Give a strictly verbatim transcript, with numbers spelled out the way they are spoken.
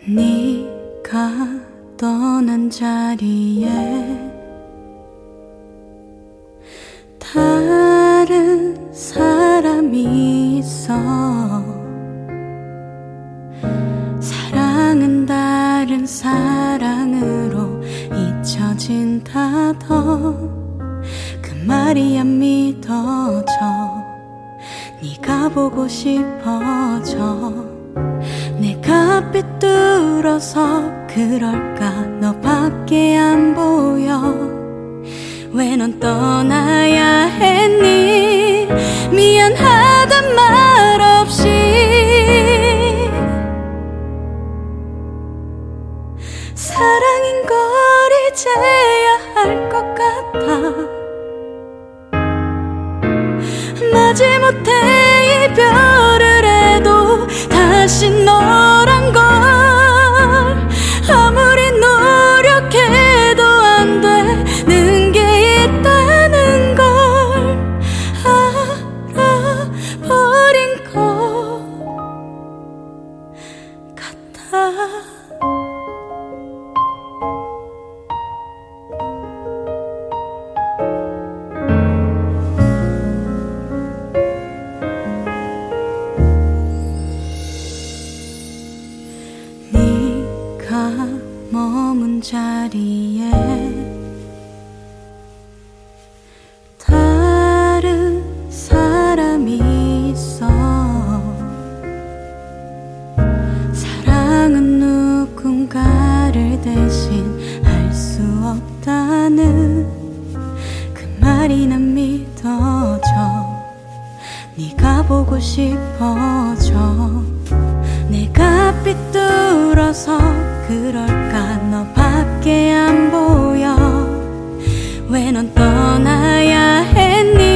네가 떠난 자리에 다른 사람이 있어. 사랑은 다른 사랑으로 잊혀진다던 그 말이 안 믿어져. 네가 보고 싶어져. 내가 삐뚤어서 그럴까 너밖에 안 보여. 왜 넌 떠나야 했니? 미안하단 말 없이. 사랑인 걸 이제야 할 것 같아. 마지못해 이별을 해도 다시 너란 걸 아무리 노력해도 안 되는 게 있다는 걸 알아버린 것 같아. 머문 자리에 다른 사람이 있어. 사랑은 누군가를 대신 할 수 없다는 그 말이 난 믿어져. 네가 보고 싶어져. 내가 삐뚤어서 그럴까 너밖에 안 보여. 왜 넌 떠나야 했니?